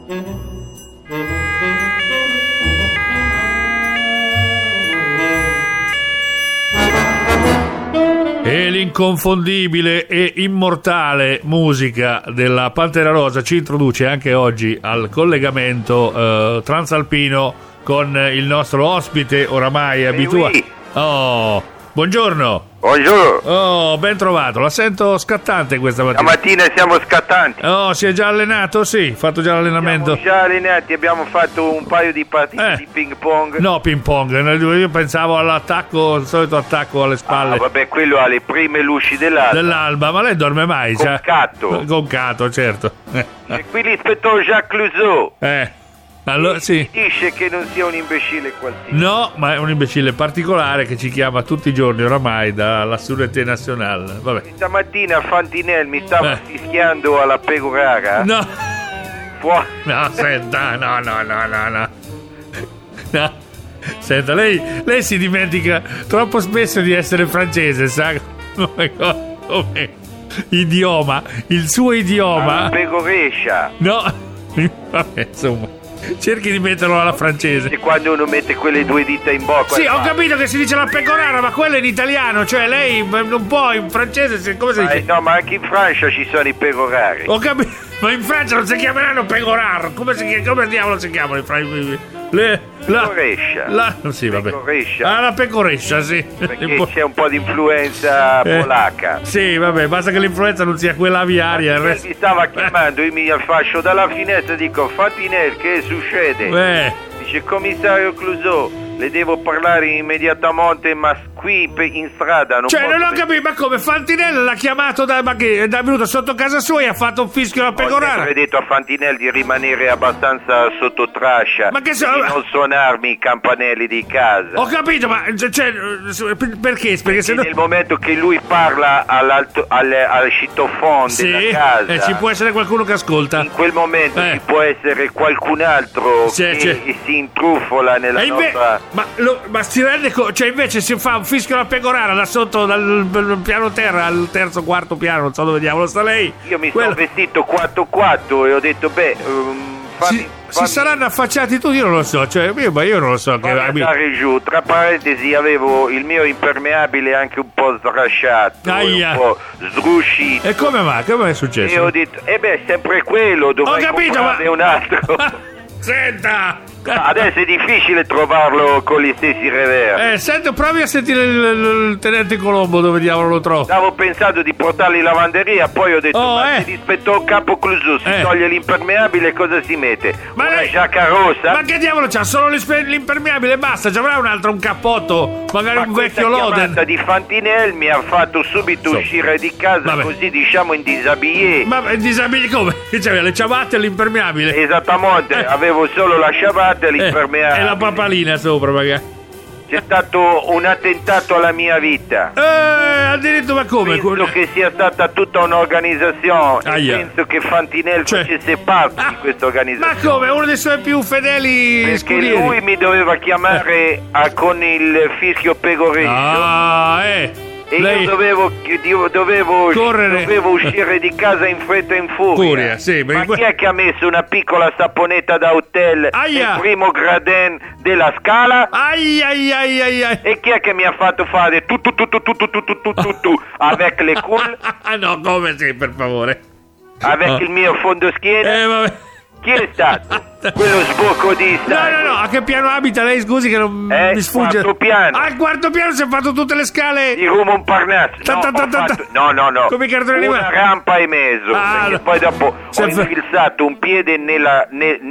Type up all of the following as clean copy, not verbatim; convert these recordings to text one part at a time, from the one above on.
E l'inconfondibile e immortale musica della Pantera Rosa ci introduce anche oggi al collegamento transalpino con il nostro ospite oramai abituato. Oh, buongiorno. Buongiorno. Oh, ben trovato. La sento scattante questa mattina. Stamattina siamo scattanti. Oh, si è già allenato? Sì, fatto già l'allenamento. Siamo già allenati, abbiamo fatto un paio di partite di ping pong. No, ping pong. Io pensavo all'attacco, il solito attacco alle spalle. Vabbè, quello ha le prime luci dell'alba. Ma lei dorme mai? Con Cato. Con Cato, certo. E qui l'ispettore Jacques Clouseau. Allora, sì. Dice che non sia un imbecille qualsiasi. No, ma è un imbecille particolare che ci chiama tutti i giorni oramai dalla Sûreté Nationale. Vabbè. Stamattina Fantinel mi stava fischiando alla pecorara. No. Fuori. No, senta, no. Senta, lei si dimentica troppo spesso di essere francese, sa? Come idioma, il suo idioma. Pecorescia. No. Vabbè, insomma. Cerchi di metterlo alla francese. E quando uno mette quelle due dita in bocca. Sì, ho capito che si dice la pecorara, ma quello è in italiano, cioè lei non può in francese, come si dice? No, ma anche in Francia ci sono i pecorari. Ho capito, ma in Francia non si chiameranno pecorar. Come diavolo si chiamano in Francia? Pecorescia. Sì, vabbè. Pecorescia. La pecorescia, sì. Perché c'è un po' di influenza polacca. Sì, vabbè, basta che l'influenza non sia quella aviaria. Mi stava chiamando, io mi affascio dalla finestra e dico: Fantinel, che succede? Dice: commissario Clouseau, le devo parlare immediatamente, ma qui in strada non Cioè, posso. non ho capito, ma come? Fantinel l'ha chiamato ma che è venuto sotto casa sua e ha fatto un fischio alla pecorara? Ho detto a Fantinel di rimanere abbastanza sotto traccia, ma che di non suonarmi i campanelli di casa. Ho capito, ma cioè, perché? Perché se no... nel momento che lui parla al citofono della casa, ci può essere qualcuno che ascolta. In quel momento ci può essere qualcun altro che si intrufola nella nostra. Ma si rende conto? Cioè, invece si fa un fischio alla pecorara da sotto, dal piano terra al terzo, quarto piano, non so dove diavolo sta lei. Io mi sono vestito 4-4 e ho detto, si saranno affacciati tutti, io non lo so, cioè io non lo so. Andare giù, tra parentesi, avevo il mio impermeabile anche un po' srasciato, un po' sdruscito. E come mai? Come è successo? E ho detto, è sempre quello, dovrei comprarne un altro. Senta! Adesso è difficile trovarlo con gli stessi revers. Sento, provi a sentire il tenente Colombo, dove diavolo lo trovo. Stavo pensando di portarli in lavanderia, poi ho detto, se l'ispettore capo Clouseau si toglie l'impermeabile, cosa si mette? Una giacca rossa? Ma che diavolo c'ha? Solo l'impermeabile, basta, ci avrà un cappotto, magari un vecchio Loden. La di Fantinel mi ha fatto subito uscire di casa, così diciamo in disabillé. Ma in disabillé come? C'aveva le ciabatte e l'impermeabile? Esattamente, avevo solo la ciabatta e l'impermeabile. E la papalina sopra, magari. C'è stato un attentato alla mia vita. Addirittura come? Penso che sia stata tutta un'organizzazione. Penso che Fantinel facesse parte di questa organizzazione. Ma come? Uno dei suoi più fedeli perché scudieri. Lui mi doveva chiamare con il fischio pecorescio. E io dovevo uscire di casa in fretta e in furia. Ma chi è che ha messo una piccola saponetta da hotel nel primo gradin della scala? E chi è che mi ha fatto fare tu avec le cool? No, come sì, per favore. Avec il mio fondoschiena? Vabbè. Chi è stato? Quello sbocco di sangue. No, a che piano abita lei? Scusi che non mi sfugge. Quarto piano. Al quarto piano si è fatto tutte le scale di Rue Montparnasse. No. Come i cartoni animati. Una rampa e mezzo. Poi dopo ho infilzato un piede nella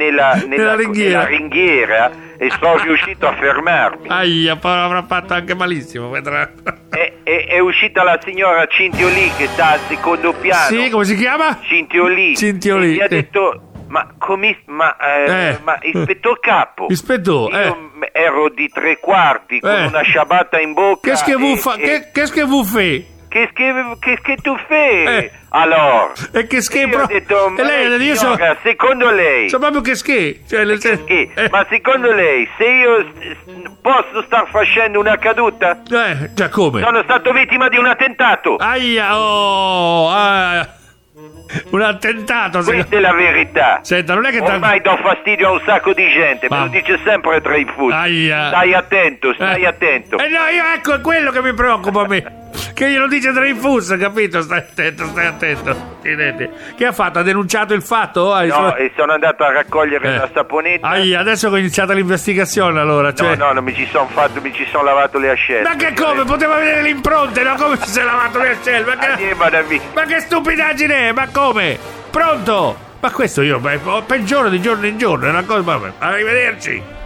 ringhiera e sono riuscito a fermarmi. Poi avrà fatto anche malissimo, vedrà. È uscita la signora Cintioli che sta al secondo piano. Sì, come si chiama? Cintioli. E mi ha detto: Ma ispettor capo, io ero di 3/4 con una ciabatta in bocca. Qu'est-ce que vous faites? Qu'est-ce que tu fais? Allora, e che ho detto, signora, secondo lei, proprio ma secondo lei, se io posso star facendo una caduta? Già come? Sono stato vittima di un attentato. Un attentato. Questa è la verità. Senta, non è che ormai do fastidio a un sacco di gente, me lo dice sempre Dreyfus. Stai attento. No, ecco, è quello che mi preoccupa a me. Che glielo dice Dreyfus, capito? Stai attento. Che ha fatto? Ha denunciato il fatto? No, e sono andato a raccogliere la saponetta. Adesso è iniziata l'investigazione, allora. Cioè... No, non mi ci sono lavato le ascelle. Ma che come? Poteva vedere le impronte, no? Come si è lavato le ascelle? Ma che stupidaggine è? Ma come? Pronto? Ma questo io peggioro di giorno in giorno, è una cosa. Vabbè, arrivederci.